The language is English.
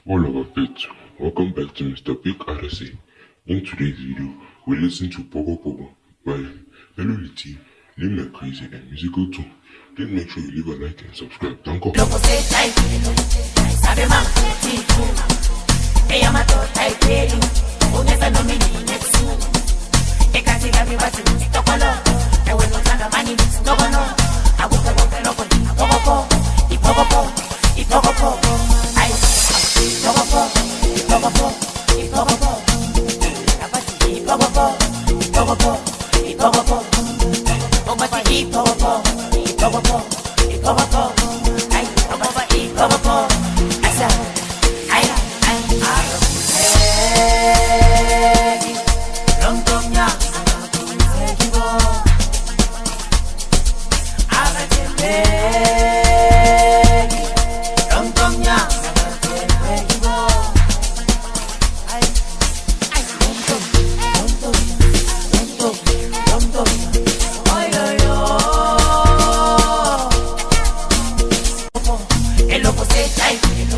All of our faith. Welcome back to Mr. Big RSA. In today's video, we listen to Pogo Pogo by Hello Litty, Lima Crazy and Musical 2. Please make sure you leave a like and subscribe. Thank you. El loco se trae.